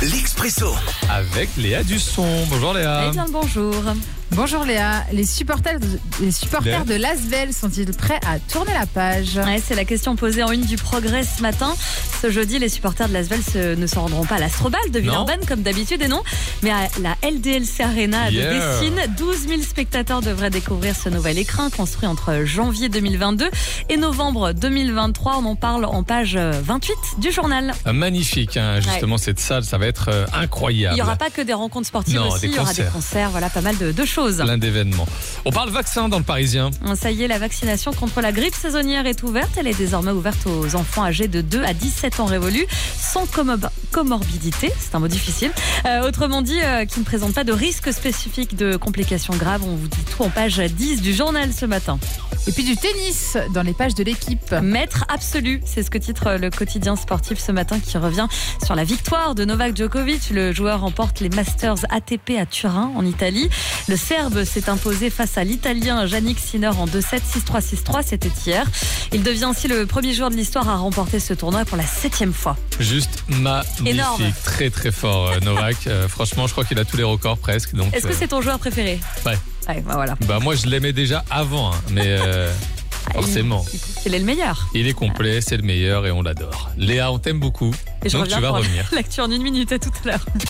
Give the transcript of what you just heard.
l'Expresso. Avec Léa Dusson. Bonjour Léa. Eh bien, bonjour. Bonjour Léa, les supporters de l'Asvel sont-ils prêts à tourner la page? Ouais, c'est la question posée en une du Progrès ce matin. Ce jeudi, les supporters de l'Asvel ne se rendront pas à l'Astrobal de Villeurbanne comme d'habitude et non, mais à la LDLC Arena de Dessine. 12 000 spectateurs devraient découvrir ce nouvel écrin construit entre janvier 2022 et novembre 2023. On en parle en page 28 du journal. Magnifique, hein, justement cette salle, ça va être incroyable. Il n'y aura pas que des rencontres sportives Non, aussi, il y aura des concerts, voilà, pas mal de choses. Plein d'événements. On parle vaccin dans le Parisien. Ça y est, la vaccination contre la grippe saisonnière est ouverte. Elle est désormais ouverte aux enfants âgés de 2 à 17 ans révolus, sans comorbidité, c'est un mot difficile. Autrement dit, qui ne présente pas de risque spécifique de complications graves. On vous dit tout en page 10 du journal ce matin. Et puis du tennis dans les pages de l'équipe. Maître absolu, c'est ce que titre le quotidien sportif ce matin qui revient sur la victoire de Novak Djokovic. Le joueur remporte les Masters ATP à Turin en Italie. Le Serbe s'est imposé face à l'Italien Jannik Sinner en 2-7, 6-3, 6-3, c'était hier. Il devient ainsi le premier joueur de l'histoire à remporter ce tournoi pour la 7e fois. Juste magnifique, énorme. Très très fort Novak. Franchement, je crois qu'il a tous les records presque. Est-ce que c'est ton joueur préféré? Ouais. Ouais, bah voilà. Bah moi je l'aimais déjà avant, hein, mais forcément. Il est le meilleur. Il est complet, c'est le meilleur et on l'adore. Léa, on t'aime beaucoup. Et je donc reviens tu vas pour revenir. l'actu en 1 minute, à tout à l'heure.